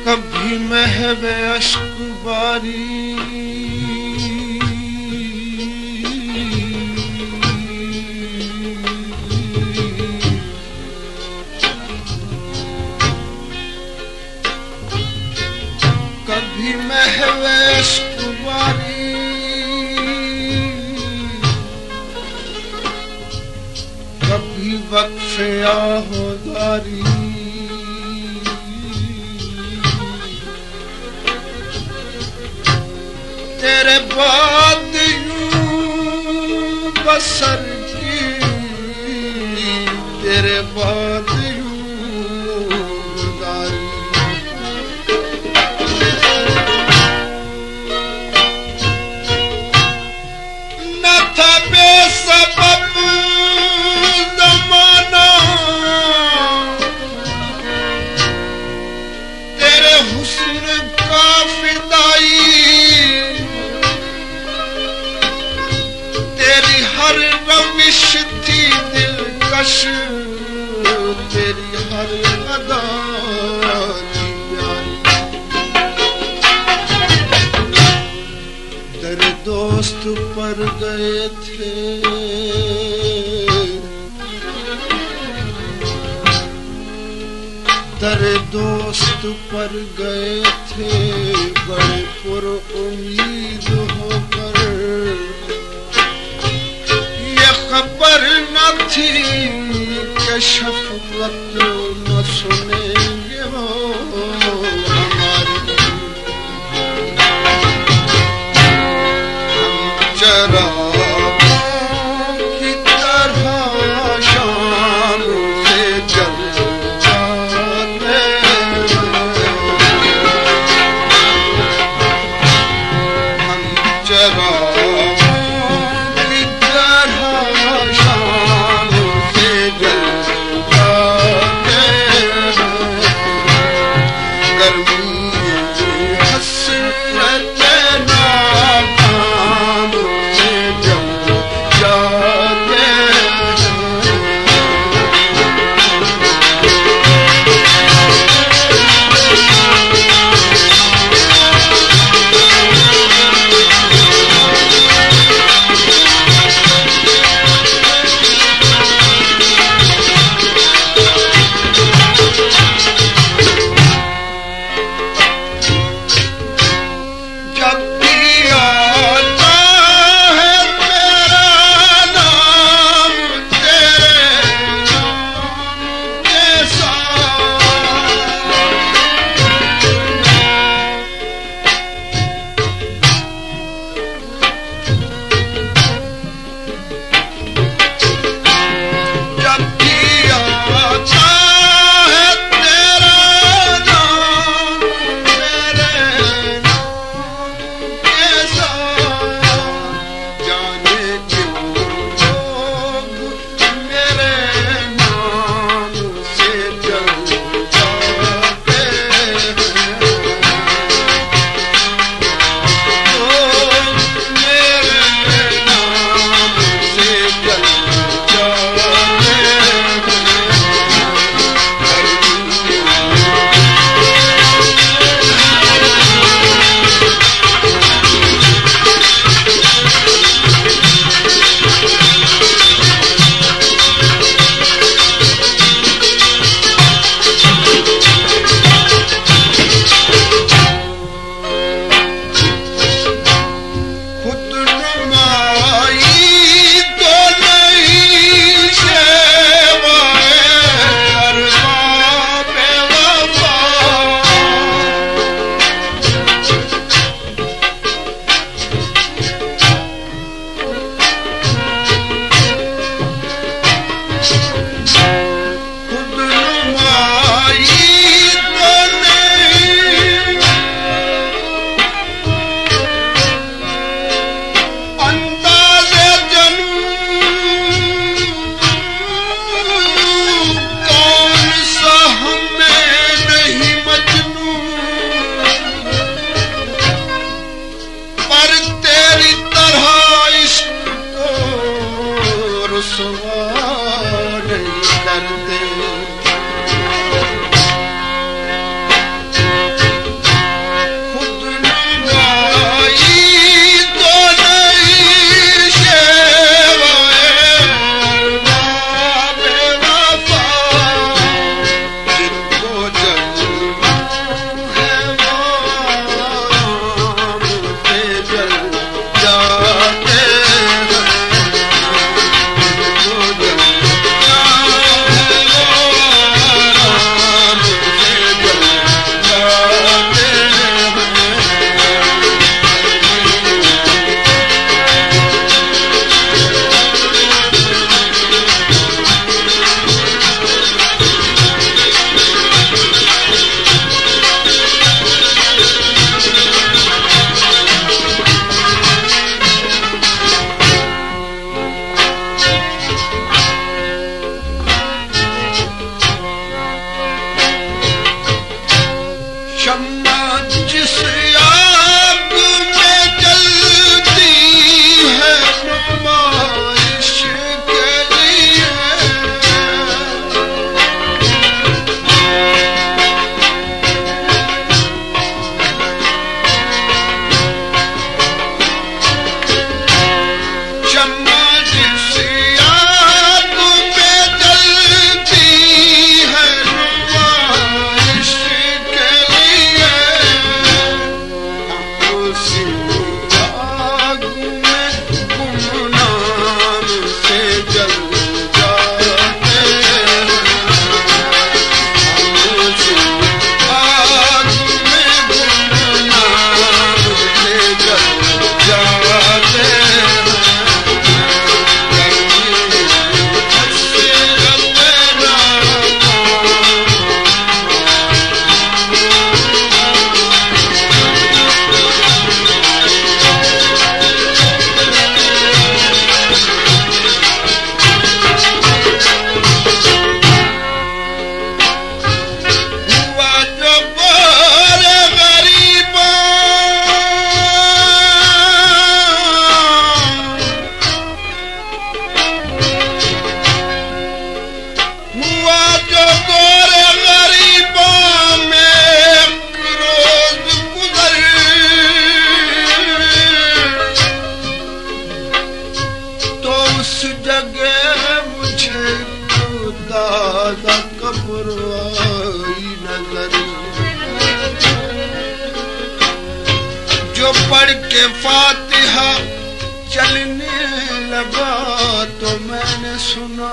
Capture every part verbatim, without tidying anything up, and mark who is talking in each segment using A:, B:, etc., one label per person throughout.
A: कभी महवे अश्क बारी कभी महवे अश्क बारी कभी वक्फे आहोदारी तेरे बाद यूं बसर की तेरे बाद यूं गुजारी न था बेसबब ज़माना तेरे हुस्न का फिदाई हर रविश थी दिलकश तेरी हर अदा थी प्यारी दर दोस्त पर गए थे दर दोस्त पर गए थे बड़े पुर उम्मीद होकर खबर न थी कि शफ़क़त न सुनेंगे वो हमारी हम चरागों की तरह शाम से जल जाते हम चरागों शम्मा जिस आग में जलती है नुमाइश के लिए, शम्मा जिस आग में जलती है नुमाइश के लिए, उसी आग में गुमनाम से जल जाते हैं, उसी आग में गुमनाम से जल जाते हैं। दादा कब्र आई नजर, जो पढ़ के फातिहा चलने लगा तो मैंने सुना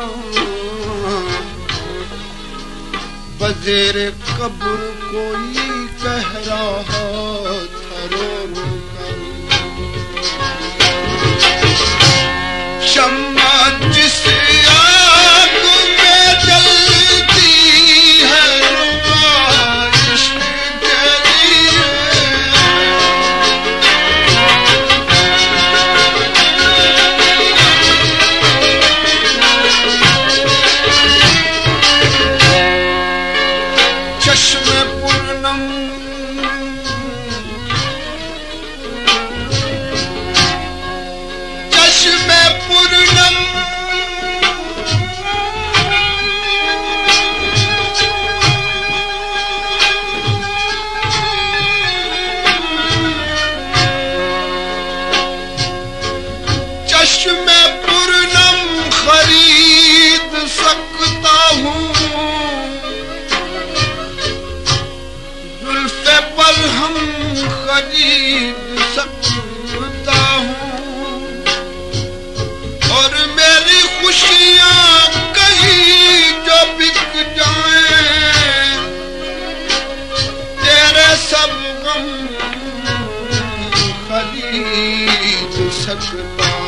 A: बज़ेरे कब्र कोई कह रहा था रो रो कर, शम्मा जिस आग में जलती है नुमाइश के लिए, चश्मे पूर्णम चश्मे पूर्णम चश्मे पूर्णम खरीद सकता हूँ, जुल्फ़े पर हम खरीद सकता हूँ, और मेरी खुशियाँ कहीं जो बिक जाएं, तेरे सब गम खरीद सकता